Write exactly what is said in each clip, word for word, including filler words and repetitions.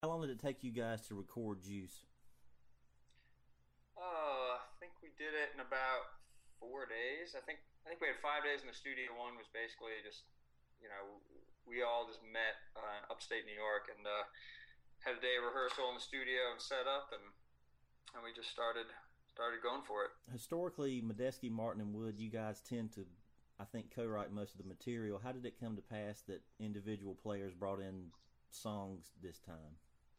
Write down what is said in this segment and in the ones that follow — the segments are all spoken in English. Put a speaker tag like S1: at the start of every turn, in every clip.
S1: How long did it take you guys to record Juice?
S2: Oh, I think we did it in about four days. I think I think we had five days in the studio. One was basically just, you know, we all just met uh, upstate New York and uh, had a day of rehearsal in the studio and set up, and and we just started started going for it.
S1: Historically, Medeski, Martin, and Wood, you guys tend to, I think, co-write most of the material. How did it come to pass that individual players brought in songs this time?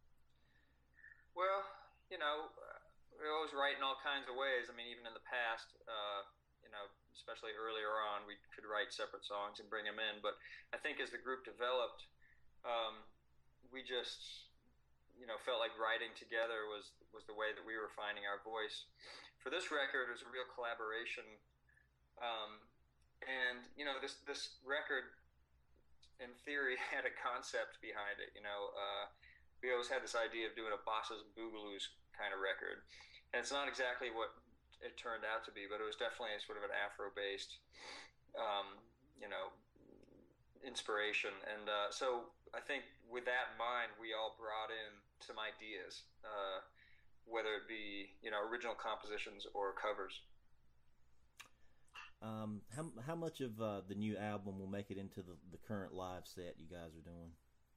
S2: Well, you know, uh, we always write in all kinds of ways. I mean, even in the past, uh, you know, especially earlier on, we could write separate songs and bring them in. But I think as the group developed, um, we just, you know, felt like writing together was was the way that we were finding our voice. For this record, it was a real collaboration, um, and you know, this this record, in theory, had a concept behind it. You know, uh, we always had this idea of doing a bosses and boogaloo's kind of record, and it's not exactly what it turned out to be, but it was definitely a sort of an Afro-based, um, you know, inspiration. And uh, so I think with that in mind, we all brought in some ideas, uh, whether it be, you know, original compositions or covers.
S1: Um, how how much of uh, the new album will make it into the, the current live set you guys are doing?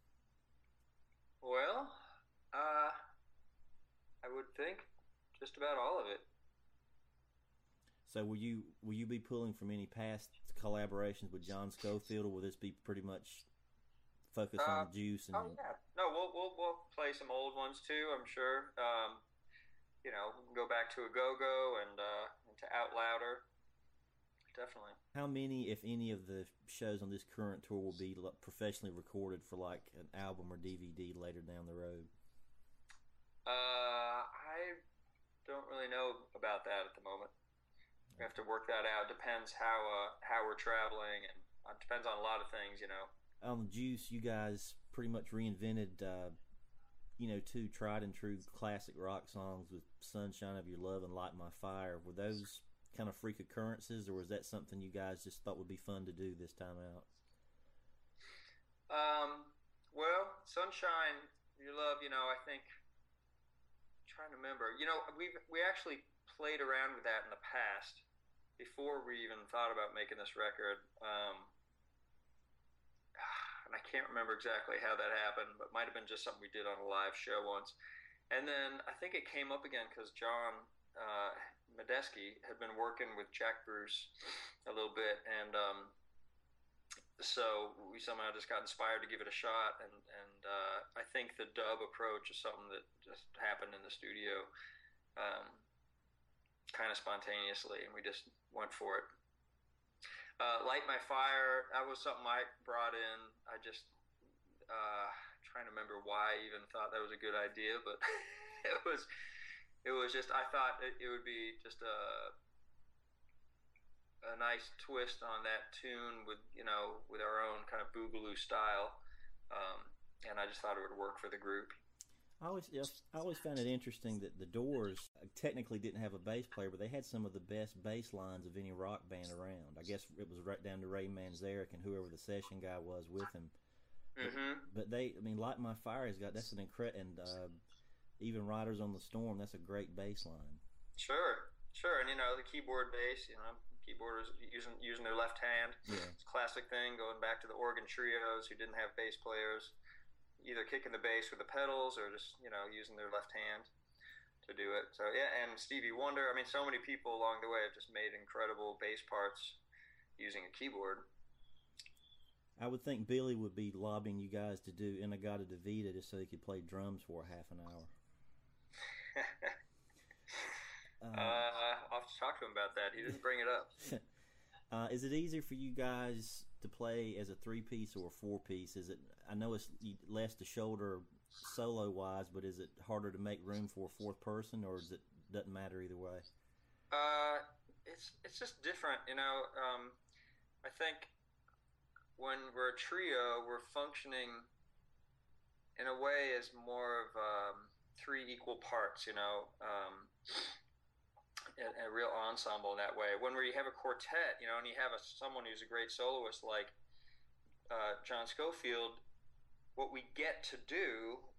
S2: Well, uh, I would think just about all of it.
S1: So will you will you be pulling from any past collaborations with John Schofield, or will this be pretty much focused
S2: Uh,
S1: on Juice
S2: oh
S1: and
S2: yeah, no, we'll we'll we'll play some old ones too. I'm sure. Um, you know, we can go back to a Go Go and uh, and to Out Louder. Definitely.
S1: how many, if any, of the shows on this current tour will be like, professionally recorded for like an album or D V D later down the road?
S2: Uh, I don't really know about that at the moment. We have to work that out. Depends how uh, how we're traveling, and uh, depends on a lot of things. You know.
S1: On Juice, you guys pretty much reinvented, uh, you know, two tried and true classic rock songs with "Sunshine of Your Love" and "Light My Fire." Were those kind of freak occurrences, or was that something you guys just thought would be fun to do this time out?
S2: Um, well, Sunshine, Your Love. You know, I think trying to remember. You know, we we actually played around with that in the past before we even thought about making this record. Um, and I can't remember exactly how that happened, but it might have been just something we did on a live show once. And then I think it came up again because John uh, Medeski had been working with Jack Bruce a little bit, and um, so we somehow just got inspired to give it a shot. And and uh, I think the dub approach is something that just happened in the studio, um, kind of spontaneously, and we just went for it. Uh, Light My Fire, that was something I brought in. I just uh, trying to remember why I even thought that was a good idea, but it was it was just I thought it, it would be just a a nice twist on that tune with you know with our own kind of boogaloo style, um, and I just thought it would work for the group.
S1: I always, yes, I always found it interesting that the Doors technically didn't have a bass player, but they had some of the best bass lines of any rock band around. I guess it was right down to Ray Manzarek and whoever the session guy was with him. But,
S2: Mm-hmm.
S1: but they, I mean, Light My Fire has got that's an incredible, and uh, even Riders on the Storm, that's a great bass line.
S2: Sure, sure, and you know the keyboard bass, you know, keyboarders using using their left hand.
S1: Yeah.
S2: It's a classic thing going back to the organ trios who didn't have bass players, either kicking the bass with the pedals or just you know using their left hand to do it. So yeah, and Stevie Wonder. I mean, so many people along the way have just made incredible bass parts using a keyboard.
S1: I would think Billy would be lobbying you guys to do Inagata Davida just so he could play drums for a half an hour.
S2: uh, I'll have to talk to him about that. He didn't bring it up.
S1: Uh, is it easier for you guys to play as a three piece or a four piece? Is it? I know it's less to shoulder solo wise, but is it harder to make room for a fourth person, or does it doesn't matter either way?
S2: Uh, it's it's just different, you know. Um, I think when we're a trio, we're functioning in a way as more of um, three equal parts, you know. Um, a, a real ensemble in that way. When we have a quartet, you know, and you have a, someone who's a great soloist like uh, John Schofield, what we get to do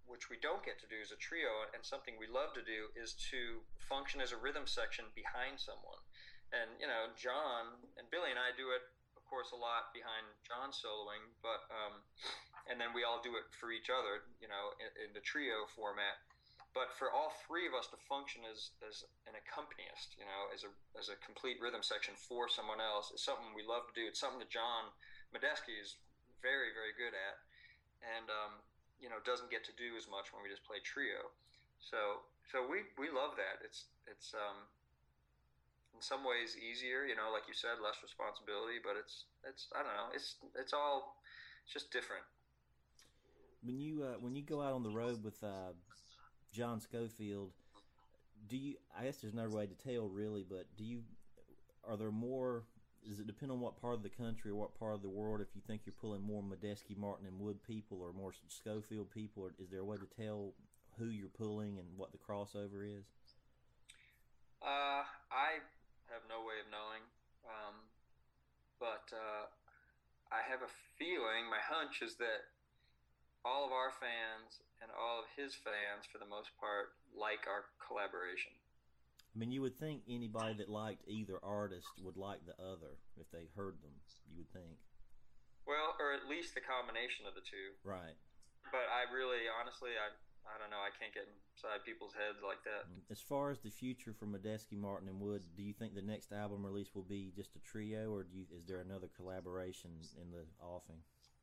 S2: which we don't get to do as a trio, and something we love to do, is to function as a rhythm section behind someone. And you know, John and Billy and I do it, of course, a lot behind John soloing, but um, and then we all do it for each other, you know, in, in the trio format. But for all three of us to function as, as an accompanist, you know, as a as a complete rhythm section for someone else, is something we love to do. It's something that John Medeski is very, very good at, and um, you know, doesn't get to do as much when we just play trio. So so we, we love that. It's it's um, in some ways easier, you know, like you said, less responsibility, but it's it's I don't know, it's it's all it's just different.
S1: When you uh, when you go out on the road with uh, John Scofield, do you? I guess there's no way to tell really, but do you? Are there more? Does it depend on what part of the country or what part of the world? If you think you're pulling more Medeski, Martin, and Wood people, or more Scofield people, or is there a way to tell who you're pulling and what the crossover is?
S2: Uh, I have no way of knowing, um, but uh, I have a feeling. My hunch is that all of our fans and all of his fans, for the most part, like our collaboration.
S1: I mean, you would think anybody that liked either artist would like the other if they heard them, you would think.
S2: Well, or at least the combination of the two.
S1: Right.
S2: But I really, honestly, I I don't know. I can't get inside people's heads like that.
S1: As far as the future for Medeski, Martin, and Wood, do you think the next album release will be just a trio, or do you, is there another collaboration in the offing?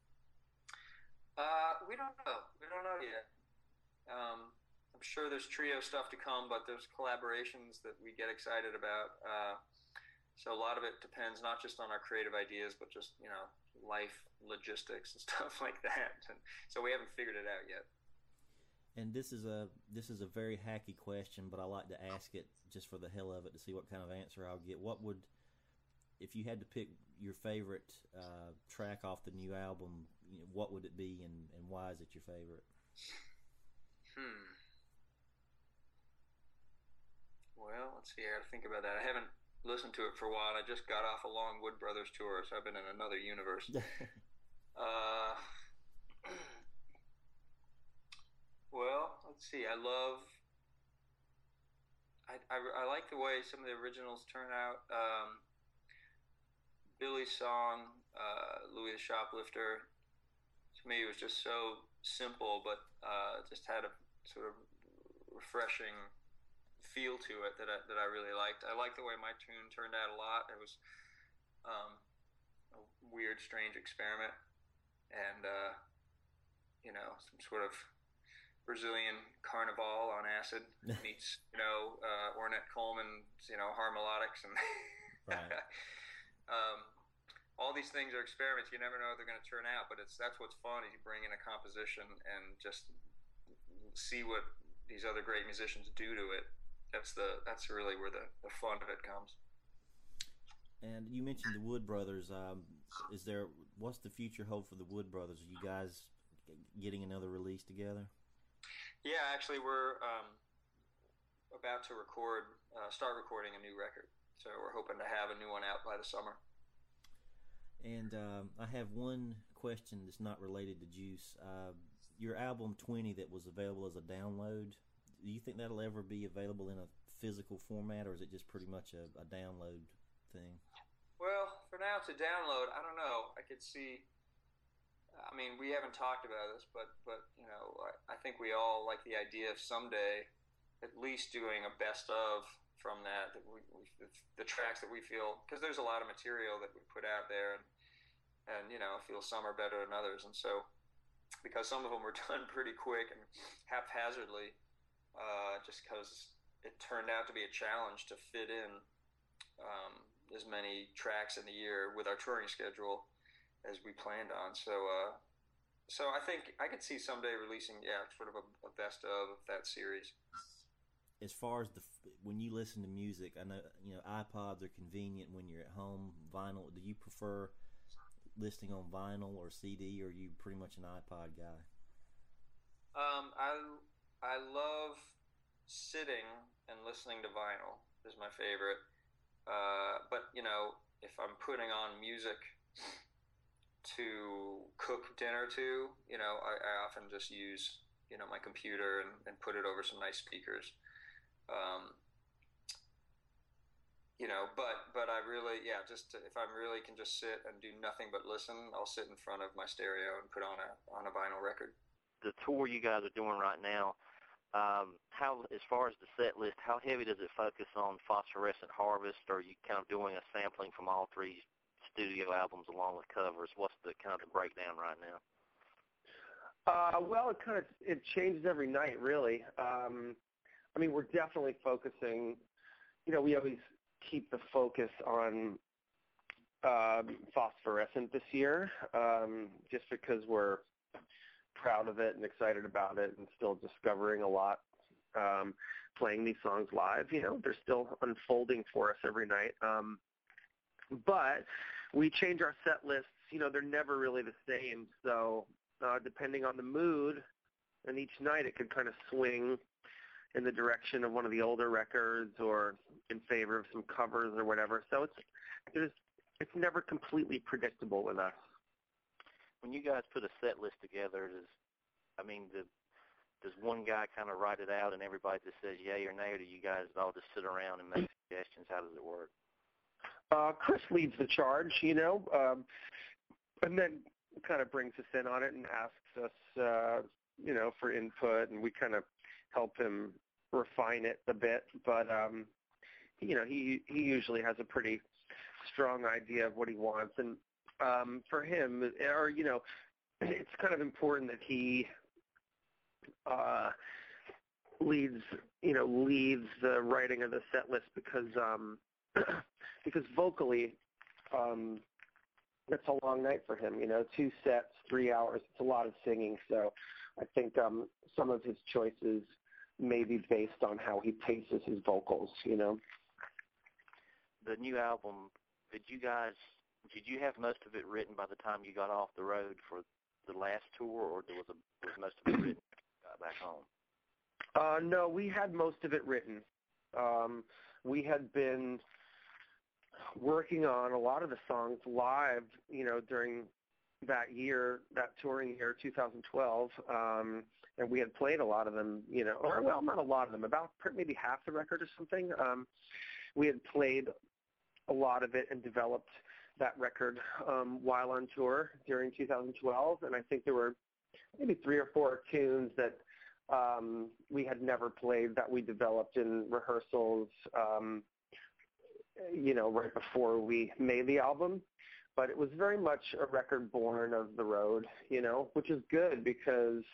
S2: Uh, we don't know. We don't know yet. Um, I'm sure there's trio stuff to come, but there's collaborations that we get excited about. Uh, so a lot of it depends not just on our creative ideas, but just, you know, life logistics and stuff like that. And so we haven't figured it out yet.
S1: And this is a this is a very hacky question, but I like to ask it just for the hell of it to see what kind of answer I'll get. What would, if you had to pick your favorite uh, track off the new album, you know, what would it be, and, and why is it your favorite?
S2: Hmm. Well, let's see. I got to think about that. I haven't listened to it for a while. I just got off a long Wood Brothers tour, so I've been in another universe. uh, well, let's see. I love. I, I, I like the way some of the originals turn out. Um, Billy's song, uh, Louis the Shoplifter, to me was just so simple, but uh, just had a sort of refreshing feel to it that I, that I really liked. I liked the way my tune turned out a lot. It was um, a weird, strange experiment, and uh, you know, some sort of Brazilian carnival on acid meets, you know, uh, Ornette Coleman's, you know, harmonics and
S1: right.
S2: um, all these things are experiments. You never know if they're going to turn out, but it's that's what's fun. Is you bring in a composition and just see what these other great musicians do to it. That's the that's really where the, the fun of it comes.
S1: And you mentioned the Wood Brothers. Um, is there what's the future hold for the Wood Brothers? Are you guys getting another release together?
S2: Yeah, actually, we're um, about to record, uh, start recording a new record. So we're hoping to have a new one out by the summer.
S1: And um, I have one question that's not related to Juice. Uh, your album twenty that was available as a download, do you think that'll ever be available in a physical format, or is it just pretty much a, a download thing?
S2: Well, for now it's a download. I don't know. I could see... I mean, we haven't talked about this, but, but you know, I, I think we all like the idea of someday at least doing a best of from that, that we, we the, the tracks that we feel, because there's a lot of material that we put out there, and, and you know, feel some are better than others. And so, because some of them were done pretty quick and haphazardly, uh, just because it turned out to be a challenge to fit in um, as many tracks in the year with our touring schedule as we planned on. So uh, so I think I could see someday releasing, yeah, sort of a, a best of that series.
S1: As far as the when you listen to music, I know, you know, iPods are convenient when you're at home. Vinyl, do you prefer listening on vinyl or C D, or are you pretty much an iPod guy?
S2: Um, I, I love sitting and listening to vinyl is my favorite. Uh, but, you know, if I'm putting on music to cook dinner to, you know, I, I often just use, you know, my computer and, and put it over some nice speakers. Um, you know, but but I really, yeah, just to, if I really can just sit and do nothing but listen, I'll sit in front of my stereo and put on a on a vinyl record.
S3: The tour you guys are doing right now, um, how as far as the set list, how heavy does it focus on Phosphorescent Harvest? Or are you kind of doing a sampling from all three studio albums along with covers? What's the kind of the breakdown right now?
S4: Uh, well, it kind of it changes every night, really. Um, I mean, we're definitely focusing. You know, we always keep the focus on uh, Phosphorescent this year, um, just because we're proud of it and excited about it, and still discovering a lot. Um, playing these songs live, you know, they're still unfolding for us every night. Um, but we change our set lists. You know, they're never really the same. So uh, depending on the mood, and each night it could kind of swing in the direction of one of the older records or in favor of some covers or whatever. So it's there's it's never completely predictable with us.
S3: When you guys put a set list together, does I mean, the, does one guy kind of write it out and everybody just says yay or nay, or do you guys all just sit around and make suggestions? How does it work?
S4: Uh, Chris leads the charge, you know, um, and then kind of brings us in on it and asks us, uh, you know, for input, and we kind of help him refine it a bit. But, um, you know, he he usually has a pretty strong idea of what he wants. And um, for him, or, you know, it's kind of important that he uh, leads, you know, leads the writing of the set list because um, because vocally, um, it's a long night for him. You know, two sets, three hours. It's a lot of singing. So I think um, some of his choices may be based on how he paces his vocals. You know,
S3: the new album. Did you guys? Did you have most of it written by the time you got off the road for the last tour, or was, a, was most of it written uh, back home?
S4: Uh, no, we had most of it written. Um, we had been working on a lot of the songs live, you know, during that year, that touring year, two thousand twelve, um, and we had played a lot of them, you know, or, well, not a lot of them, about maybe half the record or something. Um, we had played a lot of it and developed that record um, while on tour during two thousand twelve, and I think there were maybe three or four tunes that um, we had never played that we developed in rehearsals, um, you know, right before we made the album. But it was very much a record born of the road, you know, which is good because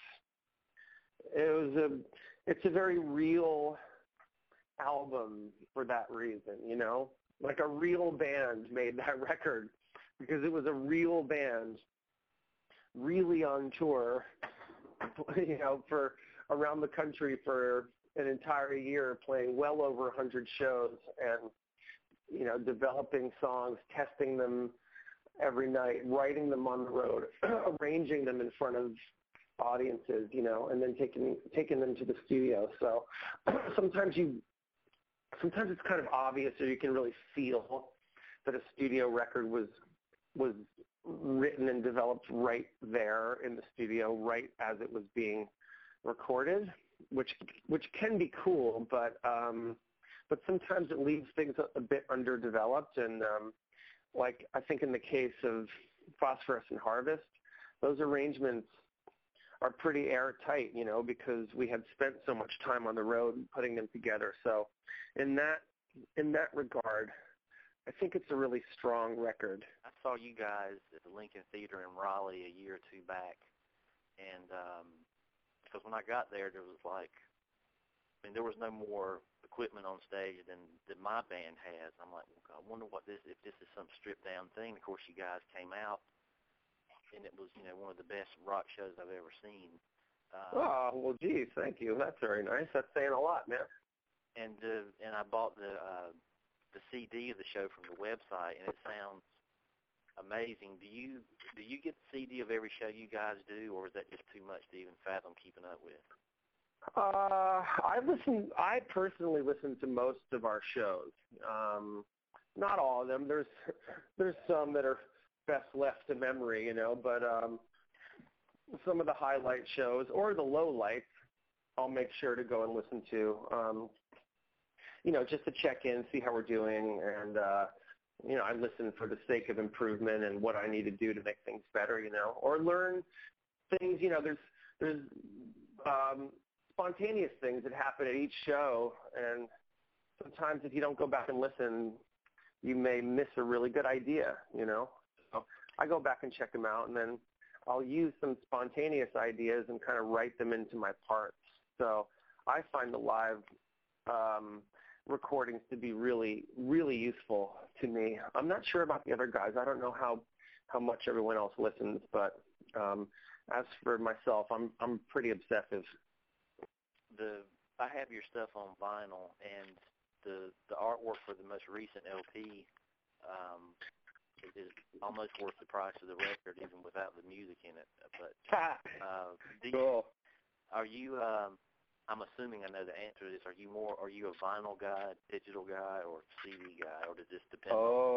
S4: it was a, it's a very real album for that reason, you know. Like a real band made that record because it was a real band really on tour, you know, for around the country for an entire year, playing well over one hundred shows and, you know, developing songs, testing them every night, writing them on the road, arranging them in front of audiences, you know, and then taking taking them to the studio. So sometimes you Sometimes it's kind of obvious, or you can really feel that a studio record was was written and developed right there in the studio, right as it was being recorded, which which can be cool, but um, but sometimes it leaves things a, a bit underdeveloped. And um, like I think in the case of Phosphorescent Harvest, those arrangements are pretty airtight, you know, because we had spent so much time on the road putting them together. So in that in that regard, I think it's a really strong record.
S3: I saw you guys at the Lincoln Theater in Raleigh a year or two back, and um, because when I got there, there was like, I mean, there was no more equipment on stage than, than my band has. I'm like, well, I wonder what this, if this is some stripped down thing. Of course, you guys came out, and it was, you know, one of the best rock shows I've ever seen. Um,
S4: oh, well, geez, thank you. That's very nice. That's saying a lot, man.
S3: And uh, and I bought the uh, the C D of the show from the website, and it sounds amazing. Do you do you get the C D of every show you guys do, or is that just too much to even fathom keeping up with?
S4: Uh, I listen. I personally listen to most of our shows. Um, not all of them. There's there's some that are best left to memory, you know, but um, some of the highlight shows or the low lights, I'll make sure to go and listen to. Um, you know, just to check in, see how we're doing, and uh, you know, I listen for the sake of improvement and what I need to do to make things better. You know, or learn things. You know, there's there's um, spontaneous things that happen at each show, and sometimes if you don't go back and listen, you may miss a really good idea. You know, so I go back and check them out, and then I'll use some spontaneous ideas and kind of write them into my parts. So I find the live um, recordings to be really, really useful to me. I'm not sure about the other guys. I don't know how, how much everyone else listens, but um, as for myself, I'm I'm pretty obsessive.
S3: The I have your stuff on vinyl, and the the artwork for the most recent L P um, is almost worth the price of the record, even without the music in it. But uh, do you,
S4: cool.
S3: Are you? Um, I'm assuming I know the answer to this. Are you more? Are you a vinyl guy, digital guy, or C D guy, or does this depend?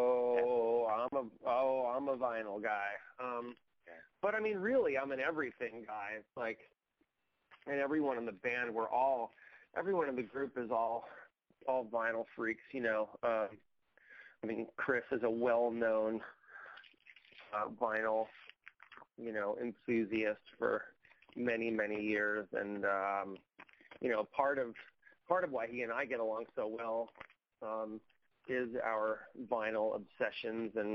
S4: Oh, I'm a oh I'm a vinyl guy. Um,
S3: okay.
S4: But I mean, really, I'm an everything guy. It's like, and everyone in the band, we're all, everyone in the group is all, all vinyl freaks. You know, uh, I mean, Chris is a well-known uh, vinyl, you know, enthusiast for many, many years, and um, you know, part of part of why he and I get along so well um, is our vinyl obsessions, and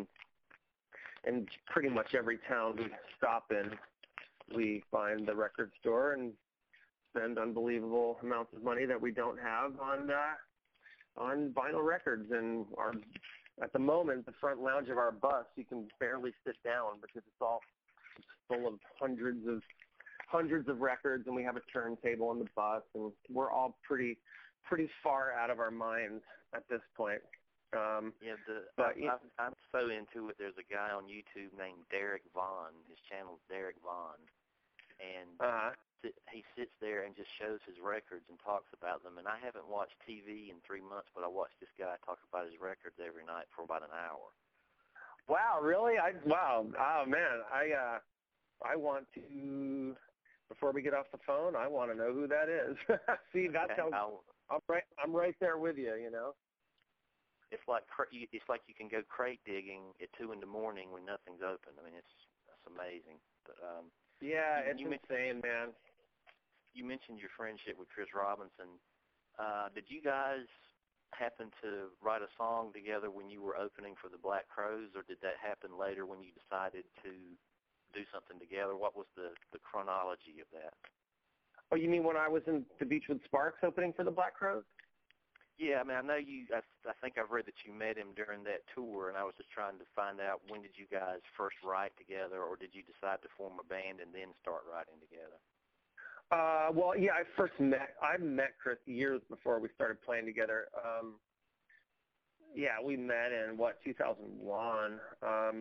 S4: and pretty much every town we stop in, we find the record store and spend unbelievable amounts of money that we don't have on uh, on vinyl records. And our at the moment, the front lounge of our bus, you can barely sit down because it's all it's full of hundreds of hundreds of records, and we have a turntable on the bus, and we're all pretty pretty far out of our minds at this point. Um,
S3: yeah, the,
S4: but,
S3: I, I'm, I'm so into it. There's a guy on YouTube named Derek Vaughn. His channel's Derek Vaughn, and
S4: uh,
S3: he sits there and just shows his records and talks about them. And I haven't watched T V in three months, but I watched this guy talk about his records every night for about an hour.
S4: Wow, really? I wow, oh man, I uh, I want to. Before we get off the phone, I want to know who that is. See, that's
S3: okay,
S4: how I'm right. I'm right there with you. You know.
S3: It's like it's like you can go crate digging at two in the morning when nothing's open. I mean, it's that's amazing. But um,
S4: yeah,
S3: you,
S4: it's
S3: you
S4: insane, man.
S3: You mentioned your friendship with Chris Robinson. Uh, did you guys happen to write a song together when you were opening for the Black Crowes, or did that happen later when you decided to do something together? What was the, the chronology of that?
S4: Oh, you mean when I was in the Beachwood Sparks opening for the Black Crowes?
S3: Yeah, I mean, I know you, I, I think I've read that you met him during that tour, and I was just trying to find out, when did you guys first write together, or did you decide to form a band and then start writing together?
S4: Uh, well, yeah, I first met, I met Chris years before we started playing together. Um, yeah, we met in, what, two thousand one. Um,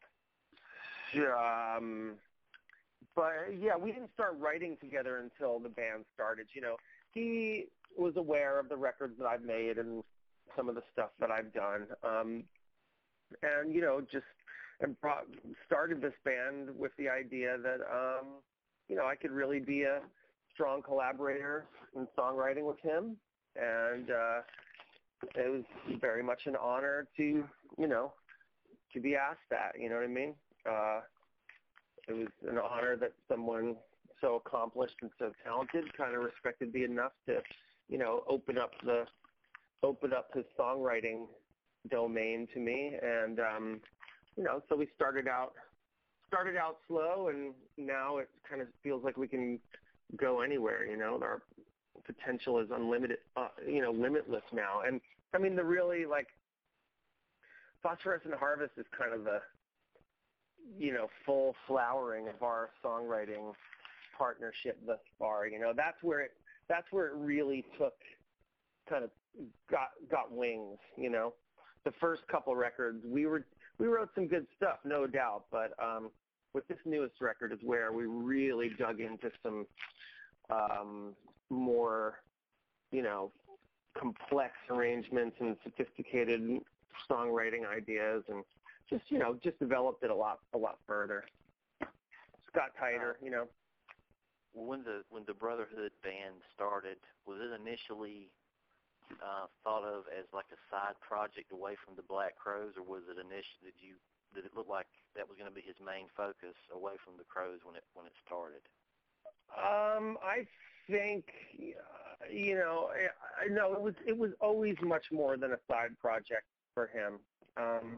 S4: um, but, yeah, we didn't start writing together until the band started. You know, he was aware of the records that I've made and some of the stuff that I've done. Um, and, you know, just and brought, started this band with the idea that, um, you know, I could really be a strong collaborator in songwriting with him. And uh, it was very much an honor to, you know, to be asked that, you know what I mean? Uh, it was an honor that someone so accomplished and so talented kind of respected me enough to, you know, open up the, open up his songwriting domain to me. And, um, you know, so we started out, started out slow, and now it kind of feels like we can go anywhere, you know, our potential is unlimited, uh, you know, limitless now. And I mean, the really, like, Phosphorescent Harvest is kind of the, you know, full flowering of our songwriting partnership thus far. You know, that's where it, that's where it really took, kind of got, got wings, you know. The first couple records, we were, we wrote some good stuff, no doubt, but um, with this newest record is where we really dug into some um, more, you know, complex arrangements and sophisticated songwriting ideas, and just, you know, just developed it a lot, a lot further. Just got tighter, you know.
S3: when the when the Brotherhood band started, was it initially uh, thought of as like a side project away from the Black Crowes, or was it initially did you did it look like that was going to be his main focus away from the Crowes when it when it started?
S4: Um, I think uh, you know, I, I know it was it was always much more than a side project for him. Um,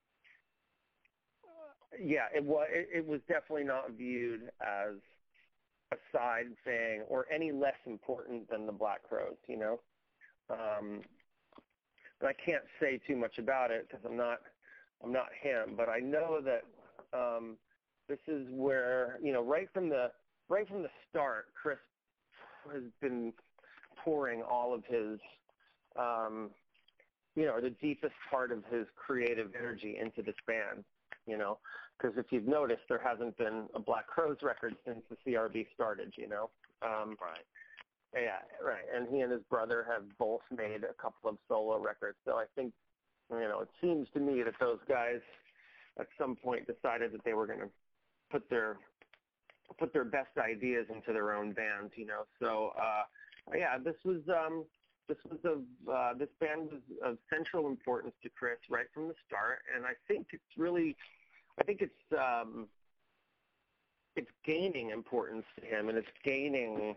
S4: yeah, it was it, it was definitely not viewed as a side thing or any less important than the Black Crowes, you know. Um, and I can't say too much about it because I'm not I'm not him, but I know that um, this is where, you know, right from the right from the start, Chris has been pouring all of his, um, you know, the deepest part of his creative energy into this band, you know, because if you've noticed, there hasn't been a Black Crowes record since the C R B started, you know. Um,
S3: right.
S4: Yeah, right. And he and his brother have both made a couple of solo records. So I think, you know, it seems to me that those guys at some point decided that they were going to put their put their best ideas into their own bands, you know. So uh, yeah, this was um, this was of uh, this band was of central importance to Chris right from the start, and I think it's really, I think it's um, it's gaining importance to him, and it's gaining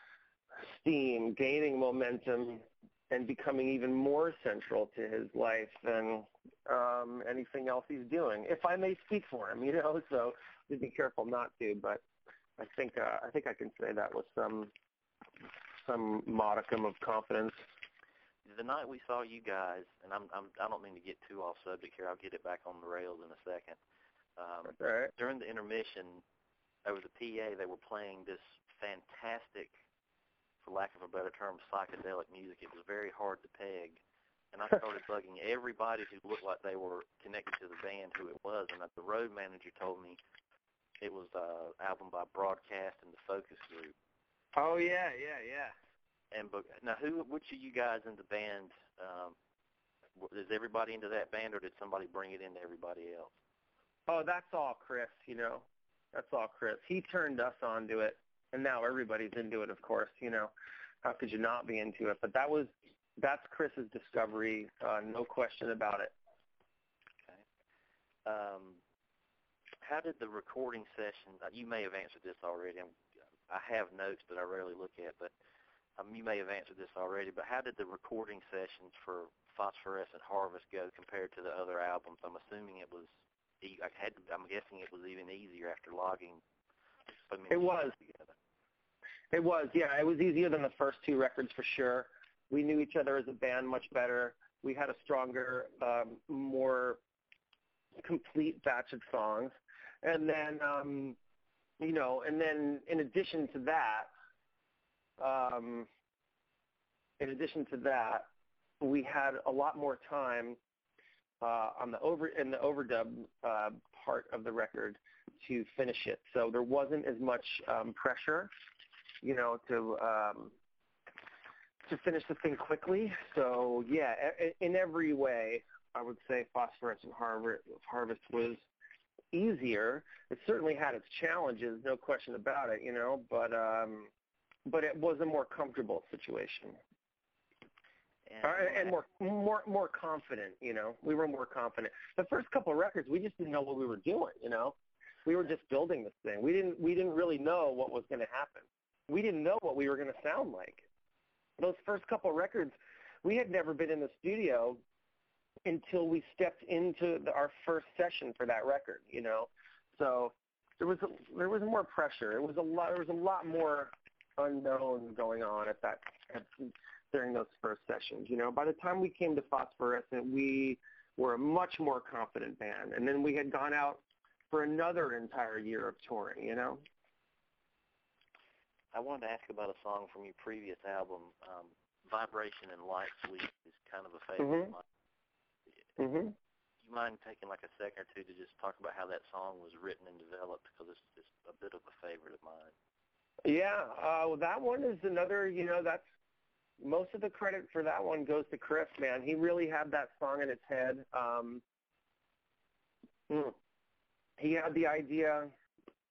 S4: steam, gaining momentum, and becoming even more central to his life than um, anything else he's doing, if I may speak for him, you know. So just be careful not to, but I think uh, I think I can say that with some some modicum of confidence.
S3: The night we saw you guys, and I'm, I'm I don't mean to get too off subject here. I'll get it back on the rails in a second. Um,
S4: All right.
S3: During the intermission, over the P A, they were playing this fantastic, for lack of a better term, psychedelic music. It was very hard to peg. And I started bugging everybody who looked like they were connected to the band who it was. And the road manager told me it was an album by Broadcast and the Focus Group.
S4: Oh, yeah, yeah, yeah.
S3: And but, now, who, which of you guys in the band, um, is everybody into that band, or did somebody bring it into everybody else?
S4: Oh, that's all Chris, you know. That's all Chris. He turned us onto it. And now everybody's into it, of course, you know. How could you not be into it? But that was, that's Chris's discovery, uh, no question about it.
S3: Okay. Um, how did the recording session, uh, you may have answered this already. I'm, I have notes that I rarely look at, but um, you may have answered this already. But how did the recording sessions for Phosphorescent Harvest go compared to the other albums? I'm assuming it was, I had, I'm guessing it was even easier after logging so many
S4: It was.
S3: together.
S4: It was, yeah. It was easier than the first two records for sure. We knew each other as a band much better. We had a stronger, um, more complete batch of songs. And then, um, you know, and then in addition to that, um, in addition to that, we had a lot more time uh, on the over in the overdub uh, part of the record to finish it. So there wasn't as much um, pressure, you know, to um, to finish the thing quickly. So yeah, in every way, I would say Phosphorescent Harvest was easier. It certainly had its challenges, no question about it, you know, but um, but it was a more comfortable situation.
S3: And,
S4: uh, and more more more confident, you know. We were more confident. The first couple of records, we just didn't know what we were doing, you know. We were just building this thing. We didn't we didn't really know what was going to happen. We didn't know what we were going to sound like. Those first couple of records, we had never been in the studio until we stepped into the, our first session for that record, you know. So there was a, there was more pressure. It was a lot. There was a lot more unknown going on at that at, during those first sessions. You know, by the time we came to Phosphorescent, we were a much more confident band, and then we had gone out for another entire year of touring. You know.
S3: I wanted to ask about a song from your previous album, um, Vibration and Light Sweep is kind of a favorite
S4: Mm-hmm.
S3: of mine.
S4: Mm-hmm.
S3: Do you mind taking like a second or two to just talk about how that song was written and developed, because it's just a bit of a favorite of mine?
S4: Yeah, uh, well, that one is another, you know, that's, most of the credit for that one goes to Chris, man. He really had that song in his head. Um, mm, he had the idea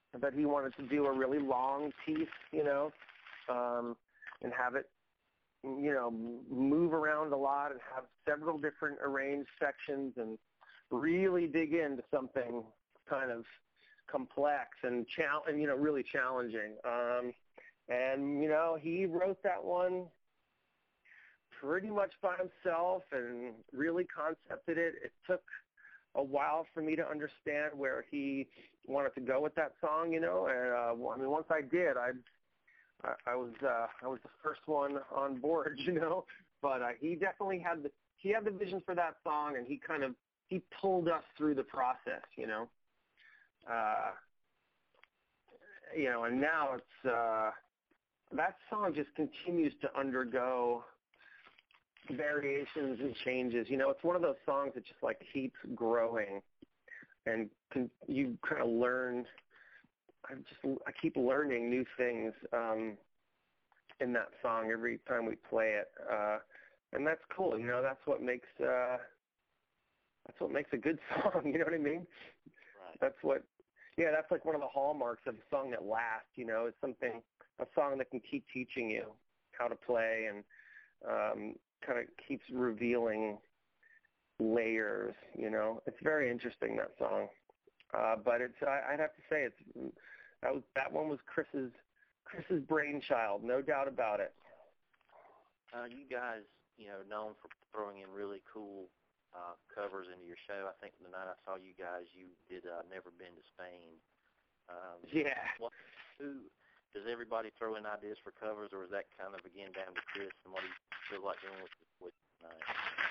S4: that he wanted to do a really long piece, you know, um, and have it, you know, move around a lot and have several different arranged sections and really dig into something kind of complex and, chal- and you know, really challenging. Um, and, you know, he wrote that one pretty much by himself and really concepted it. It took a while for me to understand where he wanted to go with that song, you know. And uh, I mean, once I did, I I, I was uh, I was the first one on board, you know. But uh, he definitely had the he had the vision for that song, and he kind of he pulled us through the process, you know. Uh, you know, and now it's uh, that song just continues to undergo variations and changes. You know, it's one of those songs that just like keeps growing, and can, you kind of learn. I just I keep learning new things um, in that song every time we play it, uh, and that's cool. You know, that's what makes uh, that's what makes a good song. You know what I mean?
S3: Right.
S4: That's what. Yeah, that's like one of the hallmarks of a song that lasts. You know, it's something a song that can keep teaching you how to play and um, kind of keeps revealing layers, you know. It's very interesting, that song. Uh, but it's I, I'd have to say it's that was that one was Chris's Chris's brainchild, no doubt about it.
S3: Uh, you guys, you know, known for throwing in really cool uh, covers into your show. I think the night I saw you guys, you did uh, "Never Been to Spain." Um,
S4: yeah.
S3: What, who does everybody throw in ideas for covers, or is that kind of again down to Chris and what he feel like doing with with tonight?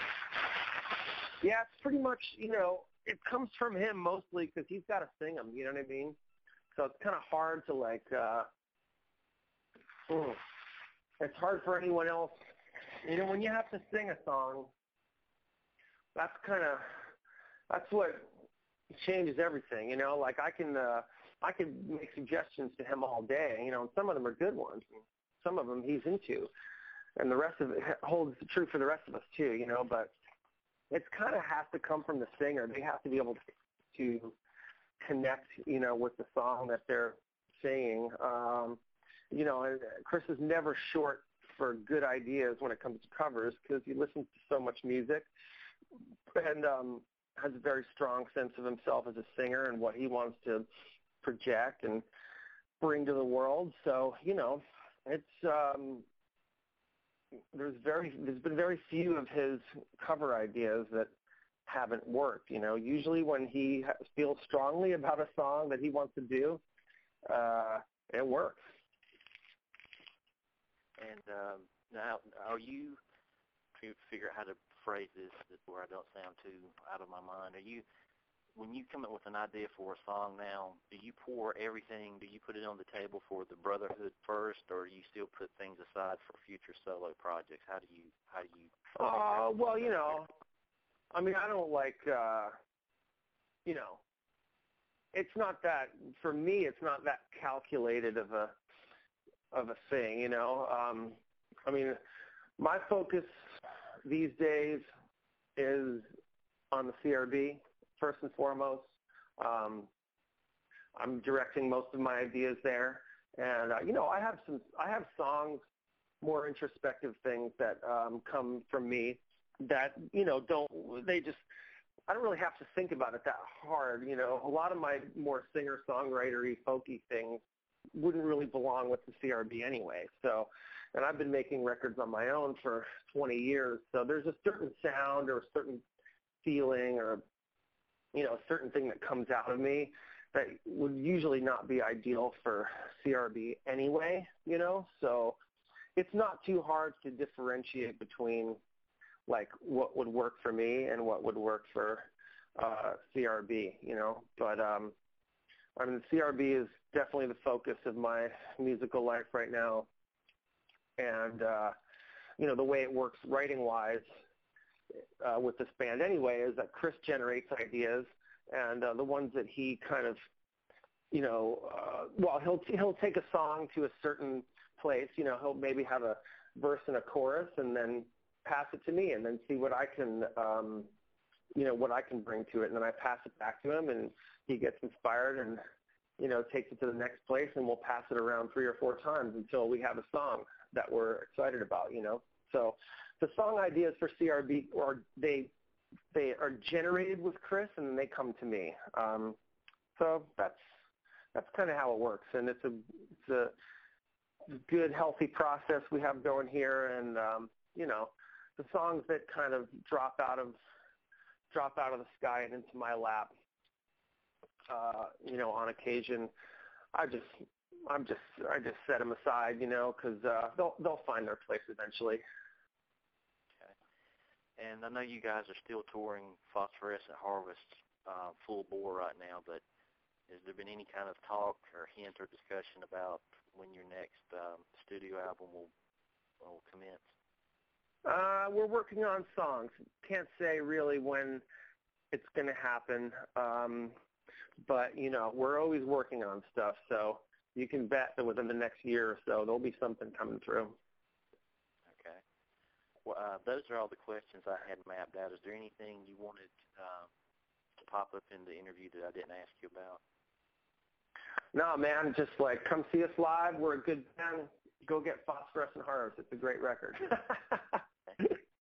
S4: Yeah, it's pretty much, you know, it comes from him mostly because he's got to sing them. You know what I mean? So it's kind of hard to like. Uh, mm, it's hard for anyone else. You know, when you have to sing a song, that's kind of that's what changes everything. You know, like I can uh, I can make suggestions to him all day. You know, and some of them are good ones. And some of them he's into, and the rest of it holds true for the rest of us too. You know, but it's kind of has to come from the singer. They have to be able to, to connect, you know, with the song that they're singing. Um, you know, Chris is never short for good ideas when it comes to covers because he listens to so much music and um, has a very strong sense of himself as a singer and what he wants to project and bring to the world. So, you know, it's um, there's very there's been very few of his cover ideas that haven't worked. You know, usually when he feels strongly about a song that he wants to do, uh, it works.
S3: And um, now, are you to figure out how to phrase this where I don't sound too out of my mind? Are you, when you come up with an idea for a song now, do you pour everything? Do you put it on the table for the brotherhood first, or do you still put things aside for future solo projects? How do you, how do you?
S4: Uh, well, you know, I mean, I don't like, uh, you know, it's not that for me. It's not that calculated of a of a thing, you know. Um, I mean, my focus these days is on the C R B first and foremost. Um, I'm directing most of my ideas there, and uh, you know, I have some, I have songs, more introspective things that um, come from me that you know don't they just I don't really have to think about it that hard. You know, a lot of my more singer-songwritery, folky things wouldn't really belong with the C R B anyway. So, and I've been making records on my own for twenty years. So there's a certain sound or a certain feeling or, you know, a certain thing that comes out of me that would usually not be ideal for C R B anyway, you know. So it's not too hard to differentiate between like what would work for me and what would work for uh, C R B, you know. But um, I mean, the C R B is definitely the focus of my musical life right now. And, uh, you know, the way it works writing-wise uh, with this band anyway is that Chris generates ideas, and uh, the ones that he kind of, you know, uh, well, he'll he'll take a song to a certain place. You know, he'll maybe have a verse and a chorus and then pass it to me and then see what I can, um, you know, what I can bring to it. And then I pass it back to him, and he gets inspired and you know, takes it to the next place, and we'll pass it around three or four times until we have a song that we're excited about, you know. So the song ideas for C R B, or they they are generated with Chris, and then they come to me. Um, so that's that's kind of how it works, and it's a it's a good, healthy process we have going here, and um, you know, the songs that kind of drop out of drop out of the sky and into my lap, uh, you know, on occasion, I just I'm just I just set them aside, you know, because uh, they'll they'll find their place eventually.
S3: Okay. And I know you guys are still touring Phosphorescent Harvest uh, full bore right now, but has there been any kind of talk or hint or discussion about when your next um, studio album will will commence?
S4: Uh, we're working on songs. Can't say really when it's going to happen, um, but you know, we're always working on stuff. So you can bet that within the next year or so, there'll be something coming through.
S3: Okay. Well, uh, those are all the questions I had mapped out. Is there anything you wanted uh, to pop up in the interview that I didn't ask you about?
S4: No, man, just like come see us live. We're a good band. Go get Phosphorescent Harvest. It's a great record.